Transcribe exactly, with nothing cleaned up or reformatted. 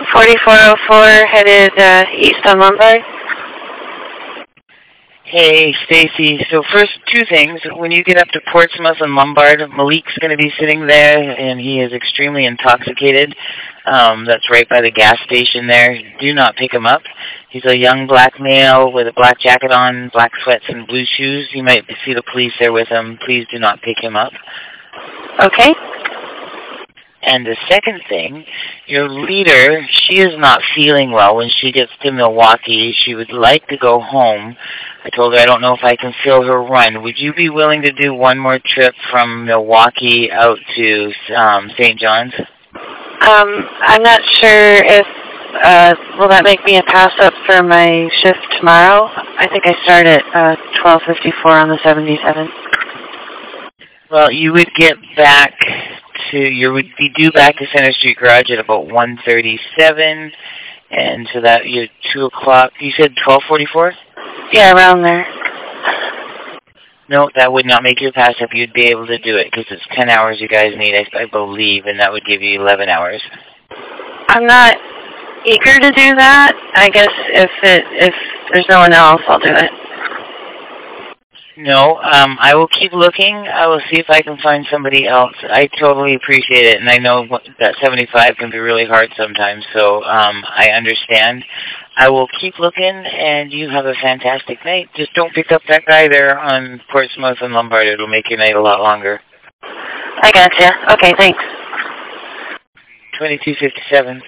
forty-four oh four headed uh, east on Lombard. Hey, Stacy. So first, two things. When you get up to Portsmouth and Lombard, Malik's going to be sitting there, and he is extremely intoxicated. Um, that's right by the gas station there. Do not pick him up. He's a young black male with a black jacket on, black sweats, and blue shoes. You might see the police there with him. Please do not pick him up. Okay. And the second thing, your leader, she is not feeling well. When she gets to Milwaukee, she would like to go home. I told her I don't know if I can fill her run. Would you be willing to do one more trip from Milwaukee out to um, Saint John's? Um, I'm not sure if, uh, will that make me a pass-up for my shift tomorrow? I think I start at uh, twelve fifty-four on the seventy-seven. Well, you would get back to, you would be due back to Center Street Garage at about one thirty-seven, and so that you're two o'clock. You said twelve forty-four? Yeah, around there. No, that would not make you a pass-up. You'd be able to do it because it's ten hours you guys need, I, I believe, and that would give you eleven hours. I'm not eager to do that. I guess if it if there's no one else, I'll do it. No, um, I will keep looking. I will see if I can find somebody else. I totally appreciate it, and I know that seventy-five can be really hard sometimes, so um, I understand. I will keep looking, and you have a fantastic night. Just don't pick up that guy there on Portsmouth and Lombard. It'll make your night a lot longer. I gotcha. Okay, thanks. twenty-two fifty-seven.